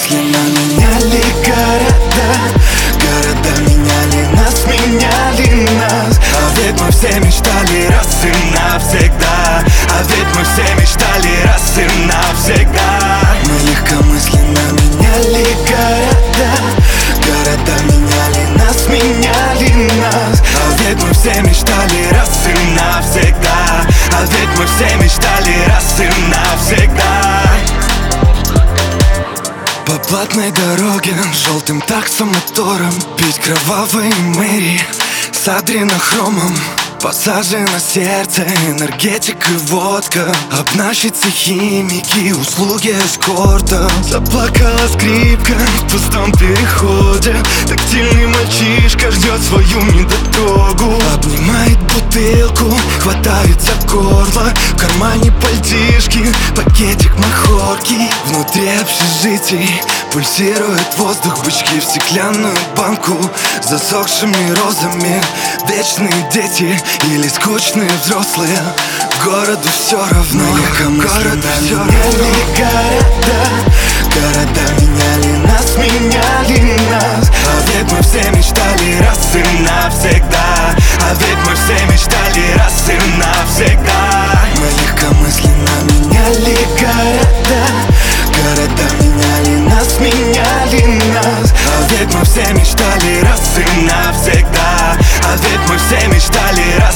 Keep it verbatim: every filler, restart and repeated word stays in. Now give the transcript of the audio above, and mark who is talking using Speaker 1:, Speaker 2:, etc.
Speaker 1: мысленно меняли города. Города меняли нас, меняли нас. А ведь мы все мечтали раз и навсегда. А ведь мы все мечтали раз и навсегда. Мы легкомысленно меняли города. Города меняли нас, меняли нас. А ведь мы все мечтали раз и навсегда. А ведь мы все мечтали раз и навсегда. По платной дороге, желтым таксомотором, пить кровавые мэри с адренохромом. Пассажи на сердце, энергетик и водка. Обнащицы, химики, услуги эскорта. Заплакала скрипка в пустом переходе. Тактильный мальчишка ждет свою недотрогу. Обнимает бутылку, хватает за горло. В кармане пальтишки, пакетик махорки. Внутри общежитий пульсирует воздух. Бычки в стеклянную банку с засохшими розами. Вечные дети или скучные взрослые, городу все равно. Городу все равно. Города, города меняли нас, меняли нас. А ведь мы все мечтали раз и навсегда. А ведь мы все мечтали раз и навсегда. Мы легкомысленно меняли города. Города меняли нас, меняли нас. А ведь мы все мечтали раз и навсегда. А ведь мы все мечтали раз